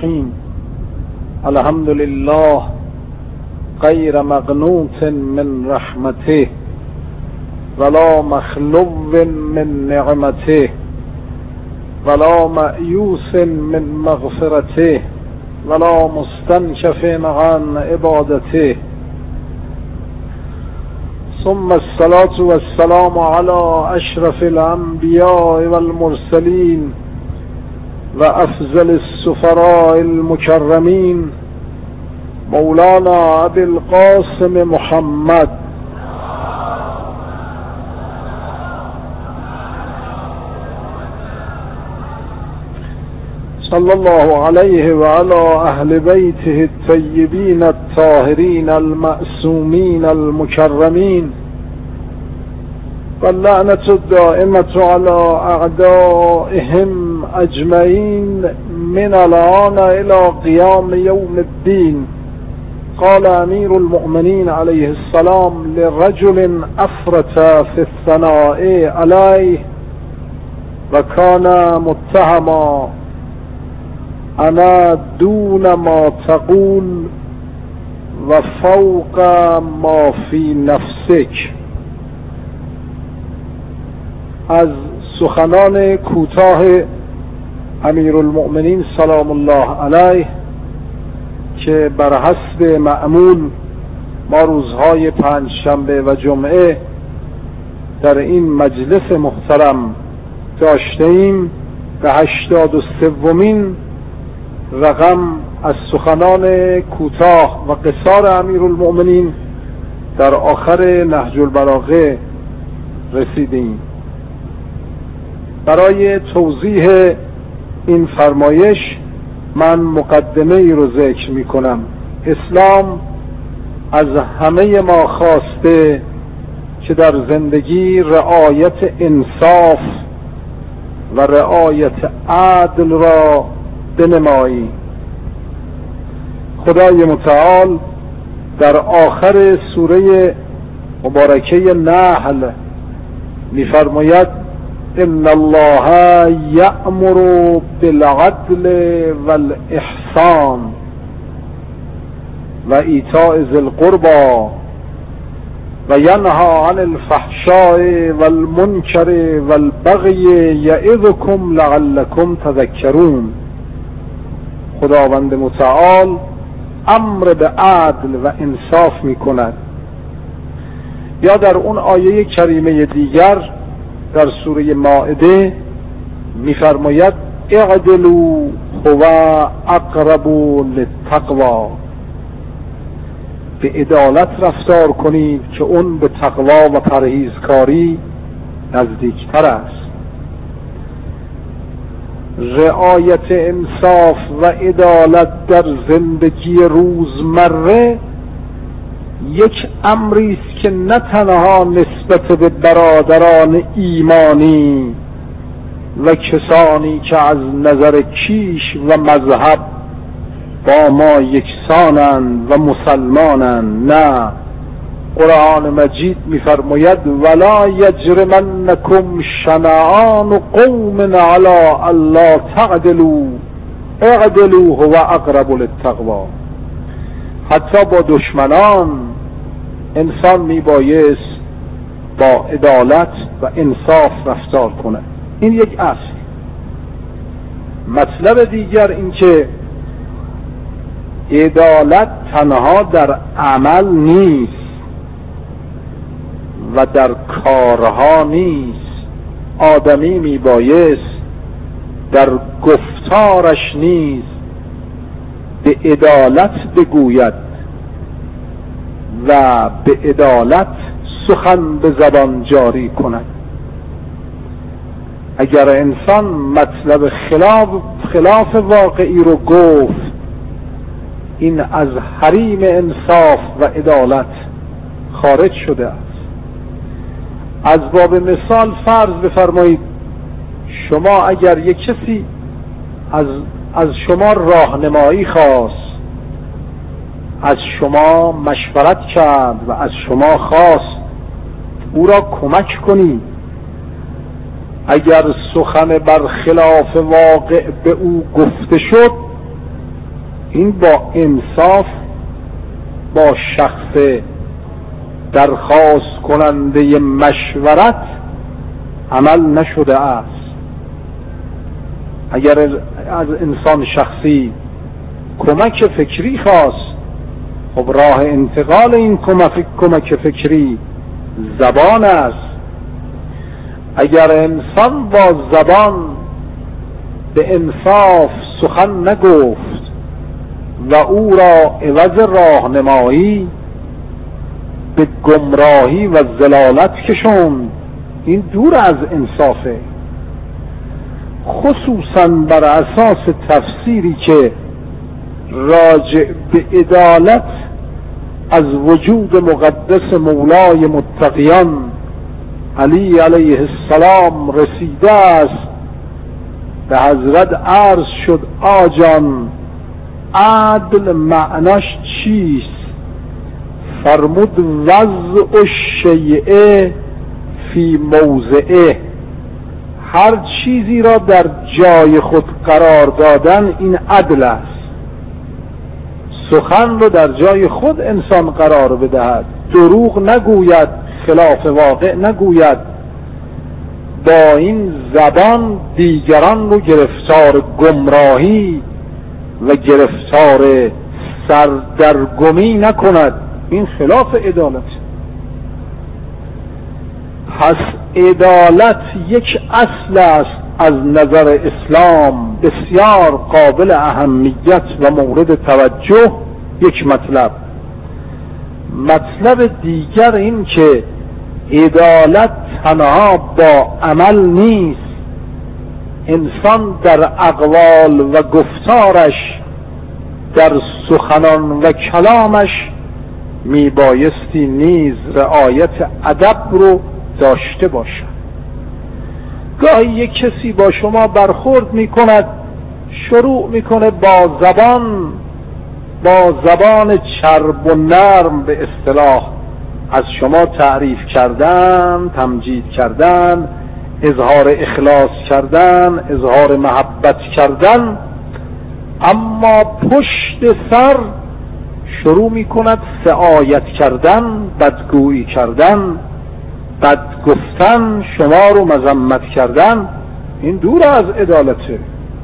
الرحیم. الحمد لله غیر مقنوط من رحمته ولا مخلو من نعمته ولا مأیوس من مغفرته ولا مستنکف عن عبادته. ثم الصلاة والسلام على اشرف الانبیاء والمرسلین و افضل السفراء المکرمین مولانا ابی القاسم محمد صلی الله علیه و علی اهل بیته الطیبین الطاهرین المعصومین المکرمین و اللعنة الدائمة على اعدائهم اجمعین من الآن الى قیام یوم الدین. قال امیر المؤمنین علیه السلام لرجل افرط فی الثناء علیه و کان متهما انا دون ما تقول و فوق ما فی نفسک. از سخنان کوتاه امیرالمؤمنین سلام الله علیه که بر حسب معمول ما روزهای پنجشنبه و جمعه در این مجلس محترم داشته ایم، به 83مین رقم از سخنان کوتاه و قصار امیرالمؤمنین در آخر نهج البلاغه رسیدیم. برای توضیح این فرمایش من مقدمه ای رو ذکر می کنم. اسلام از همه ما خواسته که در زندگی رعایت انصاف و رعایت عدل را بنمایی. خدای متعال در آخر سوره مبارکه نحل می‌فرماید ان الله یأمر بالعدل والاحسان و ایتاء ذی القربى و ینهی عن الفحشاء والمنکر والبغی یعظکم لعلکم تذکرون. خداوند متعال امر به عدل و انصاف می کند. یا در اون آیه کریمه دیگر در سوره مائده می‌فرماید اعدلوا هو اقرب للتقوی، به عدالت رفتار کنید که اون به تقوا و پرهیزکاری نزدیکتر است. رعایت انصاف و عدالت در زندگی روزمره یک امری است که نه تنها نسبت به برادران ایمانی و کسانی که از نظر کیش و مذهب با ما یکسانند و مسلمانند، نه، قرآن مجید می‌فرماید ولا یجرمنکم شنآن قوم علی الا تعدلوا اعدلوا هو اقرب للتقوی. حتی با دشمنان انسان میبایست با عدالت و انصاف رفتار کنه. این یک اصل. مطلب دیگر این که عدالت تنها در عمل نیست و در کارها نیست. آدمی میبایست در گفتارش نیست به عدالت بگوید و به عدالت سخن به زبان جاری کند. اگر انسان مطلب خلاف واقعی رو گفت، این از حریم انصاف و عدالت خارج شده است. از باب مثال فرض بفرمایید شما اگر یک کسی از شما راهنمایی خواست، از شما مشورت کرد و از شما خواست او را کمک کنید، اگر سخن برخلاف واقع به او گفته شد، این با انصاف با شخص درخواست کننده مشورت عمل نشده است. اگر از انسان شخصی کمک فکری خواست، خب راه انتقال این کمک فکری زبان است. اگر انسان با زبان به انصاف سخن نگفت و او را عوض راهنمایی به گمراهی و ضلالت کشوند، این دور از انصافه. خصوصا بر اساس تفسیری که راجع به عدالت از وجود مقدس مولای متقیان علی علیه السلام رسیده است. به حضرت عرض شد آجان عدل معناش چیست؟ فرمود وضع الشیء فی موضعه، هر چیزی را در جای خود قرار دادن این عدل است. سخن رو در جای خود انسان قرار بدهد، دروغ نگوید، خلاف واقع نگوید، با این زبان دیگران رو گرفتار گمراهی و گرفتار سردرگمی نکند. این خلاف عدالت. پس عدالت یک اصل است از نظر اسلام بسیار قابل اهمیت و مورد توجه. یک مطلب دیگر این که عدالت تنها با عمل نیست. انسان در اقوال و گفتارش، در سخنان و کلامش میبایستی نیز رعایت ادب رو داشته باشد. گاهی یک کسی با شما برخورد میکند، شروع میکنه با زبان چرب و نرم به اصطلاح از شما تعریف کردن، تمجید کردن، اظهار اخلاص کردن، اظهار محبت کردن، اما پشت سر شروع می کند سعایت کردن، بدگویی کردن، بد گفتن، شما رو مذمت کردن. این دور از عدالته.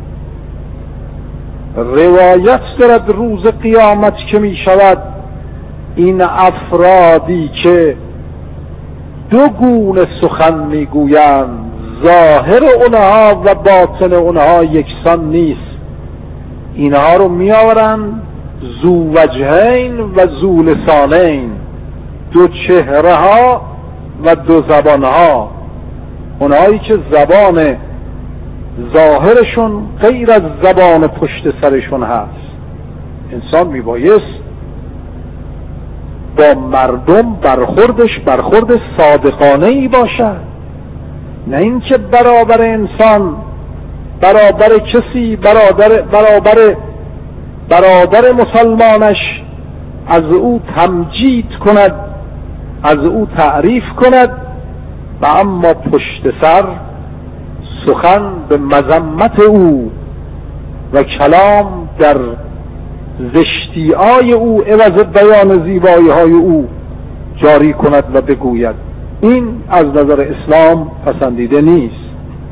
روایت دارد روز قیامت که می شود این افرادی که دو گونه سخن می گویند، ظاهر اونها و باطن اونها یکسان نیست، اینها رو می آورند ذو وجهین و ذو لسانین، دو چهره ها و دو زبان ها. اونهایی که زبان ظاهرشون غیر از زبان پشت سرشون هست. انسان میبایست با مردم برخوردش برخورد صادقانه ای باشد، نه اینکه برابر انسان، برابر کسی، برادر مسلمانش از او تمجید کند، از او تعریف کند و اما پشت سر سخن به مذمت او و کلام در زشتی‌های او عوض بیان زیبایی‌های او جاری کند و بگوید. این از نظر اسلام پسندیده نیست.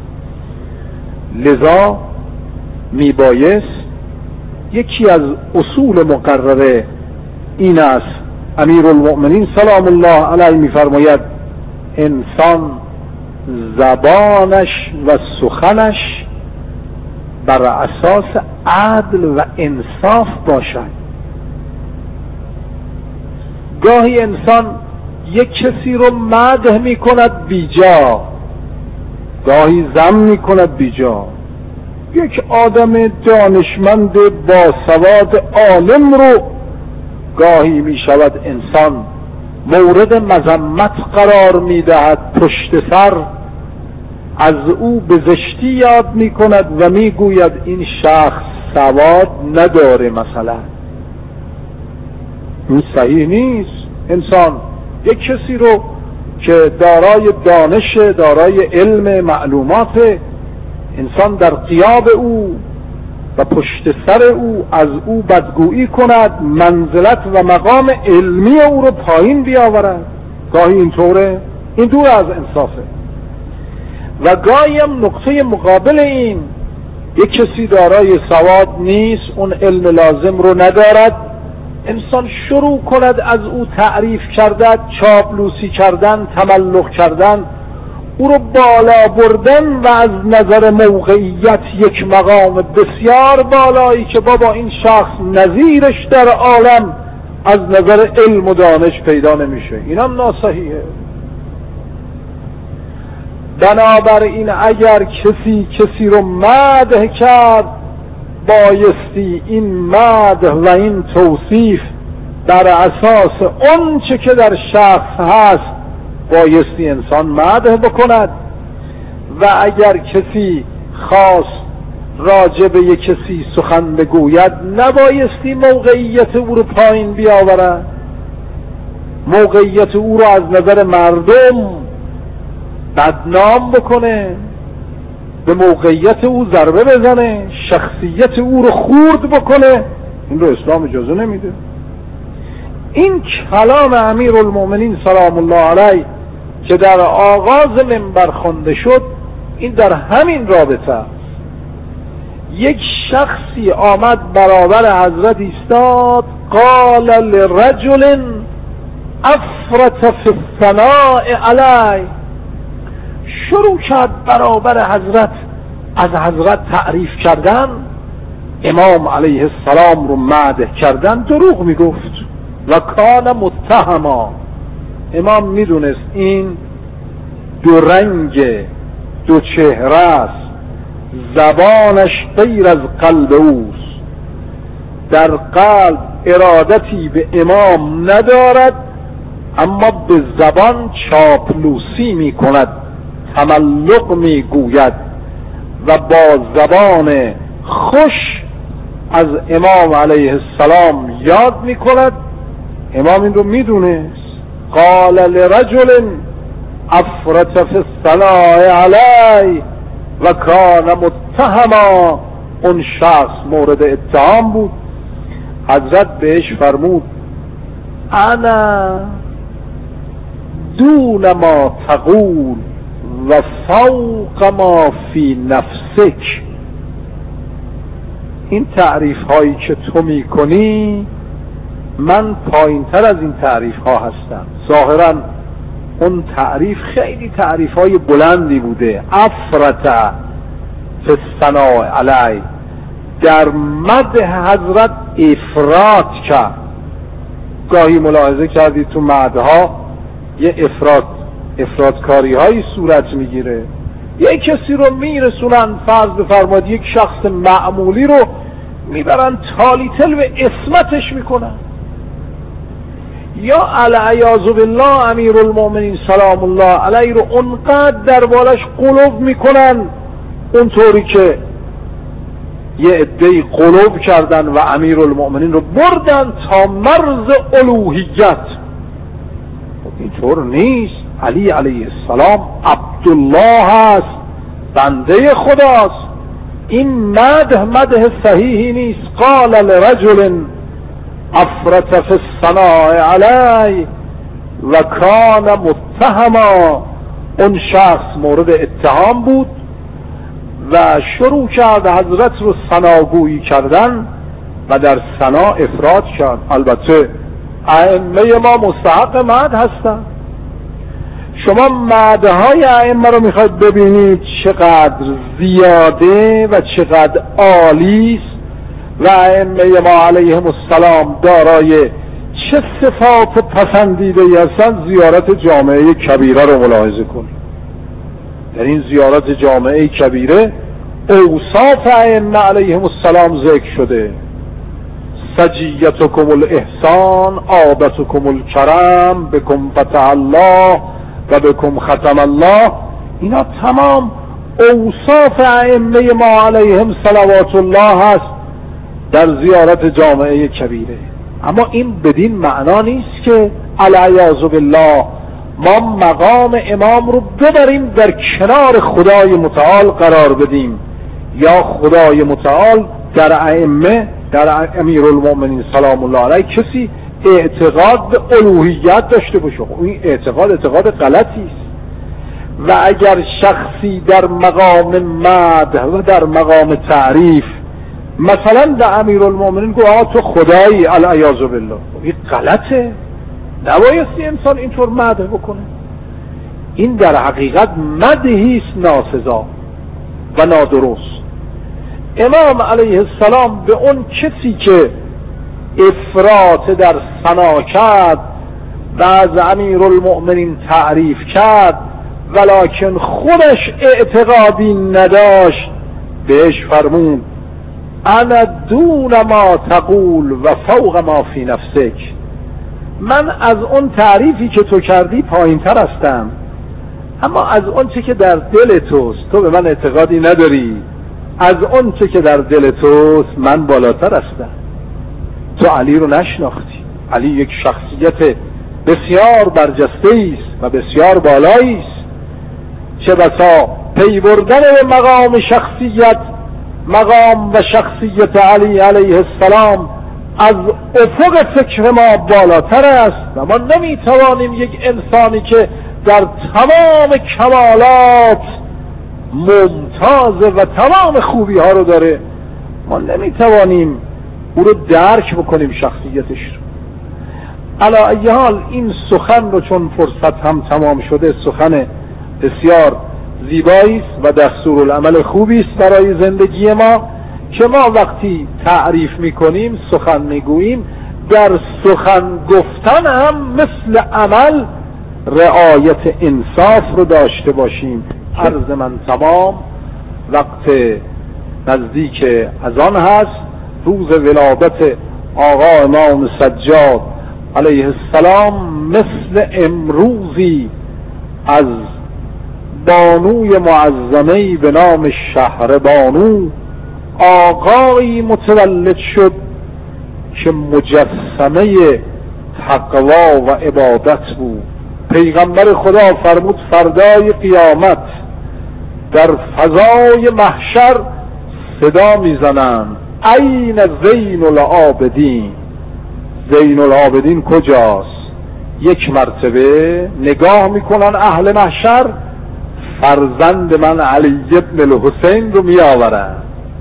لذا میبایست یکی از اصول مقرره این است. امیرالمؤمنین سلام الله علیه میفرماید انسان زبانش و سخنش بر اساس عدل و انصاف باشد. گاهی انسان یک کسی رو مدح می کند بیجا، گاهی ذم می کند بیجا. یک آدم دانشمند باسواد عالم رو گاهی می شود انسان مورد مذمت قرار می دهد، پشت سر از او به زشتی یاد می کند و می گوید این شخص سواد نداره مثلا. این صحیح نیست. انسان یک کسی رو که دارای دانش، دارای علم، معلومات، انسان در غیاب او و پشت سر او از او بدگویی کند، منزلت و مقام علمی او رو پایین بیاورد. گاهی اینطوره، این دور از انصافه. و گاهی هم نقطه مقابل این، یک کسی دارای سواد نیست، اون علم لازم رو ندارد، انسان شروع کند از او تعریف کردن، چاپلوسی کردن، تملق کردن، او رو بالا بردن و از نظر موقعیت یک مقام بسیار بالایی که بابا این شخص نظیرش در عالم از نظر علم و دانش پیدا نمیشه، این هم ناصحیحه. بنابراین اگر کسی رو مدح کرد، بایستی این مدح و این توصیف در اساس اون چه که در شخص هست بایستی انسان مدح بکند. و اگر کسی خواست راجع به یک کسی سخن بگوید، نبایستی موقعیت او رو پایین بیاورد، موقعیت او رو از نظر مردم بدنام بکنه، به موقعیت او ضربه بزنه، شخصیت او رو خورد بکنه. این رو اسلام اجازه نمیده. این کلام امیرالمومنین سلام الله علیه که در آغاز منبر خوانده شد، این در همین رابطه است. یک شخصی آمد برابر حضرت ایستاد، قال لرجل افرط فی الثناء علی، شروع کرد برابر حضرت از حضرت تعریف کردن، امام علیه السلام رو مدح کردن، دروغ میگفت. و کان متهما، امام میدونست این دو رنگ دو چهره است، زبانش غیر از قلب اوست، در قلب ارادتی به امام ندارد اما به زبان چاپلوسی میکند، تملق میگوید و با زبان خوش از امام علیه السلام یاد میکند. امام این رو میدونست. قال لرجل افرط فی الثناء علی و کان متهما، اون شخص مورد اتهام بود. حضرت بهش فرمود انا دون ما تقول و فوق ما فی نفسک، این تعریف هایی که تو میکنی من پایین تر از این تعریف ها هستم. ظاهرا اون تعریف خیلی تعریف های بلندی بوده. افرط فی الثناء علی، در مدح حضرت افراط کرد. گاهی ملاحظه کردید تو مدحها یه افراطکاری هایی صورت میگیره. یک کسی رو میرسونن، فرض بفرمایید یک شخص معمولی رو میبرن تالیتل به اسمتش میکنن، یا العیاذ بالله امیرالمومنین سلام الله علیه رو اونقدر در بالش قلوب میکنن اونطوری که یه عده‌ای قلوب کردن و امیرالمومنین رو بردن تا مرز الوهیت. اینطور نیست. علی علیه السلام عبدالله هست، بنده خداست. این مدح صحیحی نیست. قال لرجل افرط فی الثناء علی و کان متهما، اون شخص مورد اتهام بود و شروع کرد حضرت رو ثناگویی کردن و در ثنا افراط کرد. البته ائمه ما مستحق مدح هستند. شما مدحهای ائمه رو میخواید ببینید چقدر زیاده و چقدر عالی است و ائمه ما علیهم السلام دارای چه صفات پسندیده هستند. زیارت جامعه کبیره رو ملاحظه کنید. در این زیارت جامعه کبیره اوصاف ائمه علیهم السلام ذکر شده. سجیتکم الاحسان، عابتکم الکرم، بکم فتح الله و بکم ختم الله. اینا تمام اوصاف ائمه ما علیهم صلوات الله هست در زیارت جامعه کبیره. اما این بدین معنا نیست که العیاذ بالله ما مقام امام رو ببریم در کنار خدای متعال قرار بدیم یا خدای متعال در ائمه، در امیرالمؤمنین سلام الله علیه کسی اعتقاد به الوهیت داشته باشه، این اعتقاد غلطی است. و اگر شخصی در مقام مدح و در مقام تعریف مثلا به امیرالمؤمنین گفت آقا تو خدایی العیاذ بالله، این غلطه، نبایستی انسان اینطور مدح بکنه. این در حقیقت مدحی است ناسزا و نادرست. امام علیه السلام به اون کسی که افراط در ثنا کرد و از امیرالمؤمنین تعریف کرد ولکن خودش اعتقادی نداشت بهش فرمود انا دون ما تقول و فوق ما فی نفسک، من از اون تعریفی که تو کردی پایین تر هستم، اما از اون چه که در دل توست تو به من اعتقادی نداری، از اون چه که در دل توست من بالاتر هستم. تو علی رو نشناختی، علی یک شخصیت بسیار برجسته است و بسیار بالایی است، چه بسا پی بردن به مقام و شخصیت علی علیه السلام از افق فکر ما بالاتر است و ما نمیتوانیم یک انسانی که در تمام کمالات ممتازه و تمام خوبی ها رو داره، ما نمیتوانیم او رو درک بکنیم شخصیتش رو. علی ای حال این سخن رو چون فرصت هم تمام شده، سخن بسیار زیبایی است و دستورالعمل خوبی است برای زندگی ما که ما وقتی تعریف میکنیم، سخن میگوییم، در سخن گفتن هم مثل عمل رعایت انصاف رو داشته باشیم. عرض من تمام، وقت نزدیک اذان هست. روز ولادت آقا امام سجاد علیه السلام مثل امروزی از بانوی معظمه‌ای به نام شهربانو آقایی متولد شد که مجسمه تقوا و عبادت بود. پیغمبر خدا فرمود فردای قیامت در فضای محشر صدا میزنند این زین العابدین، زین العابدین کجاست؟ یک مرتبه نگاه میکنن اهل محشر، فرزند من علی ابن الحسین رو میآورن.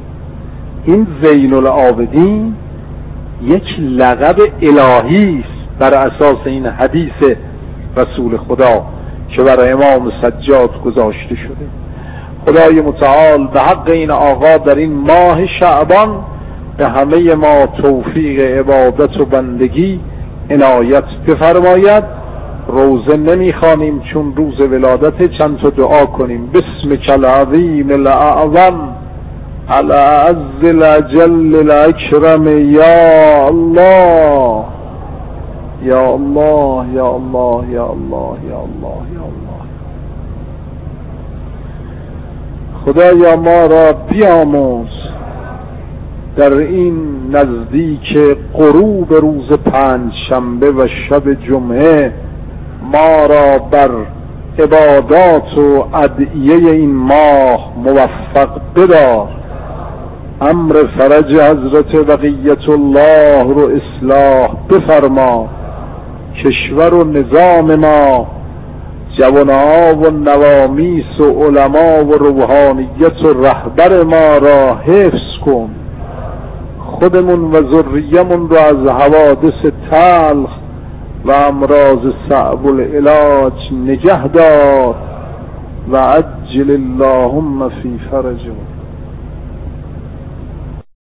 این زین العابدین یک لقب الهی است بر اساس این حدیث رسول خدا که برای امام سجاد گذاشته شده. خدای متعال به حق این آقا در این ماه شعبان به همه ما توفیق عبادت و بندگی عنایت بفرماید. روزه نمیخوانیم چون روز ولادت، چند تا دعا کنیم. بسمک العظیم الاعظم الاعز الاجل الاکرم یا الله یا الله یا الله یا الله یا الله یا الله. خدایا ما را بیاموز در این نزدیک غروب روز پنجشنبه و شب جمعه ما را بر عبادات و ادعیه این ماه موفق بدار. امر فرج حضرت بقیت الله رو اصلاح بفرما. کشور و نظام ما، جوانها و نوامیس و علما و روحانیت و رهبر ما را حفظ کن. خودمون و ذریمون را از حوادث تلخ و امراض صعب العلاج نگه دار و عجل اللهم فی فرجهم.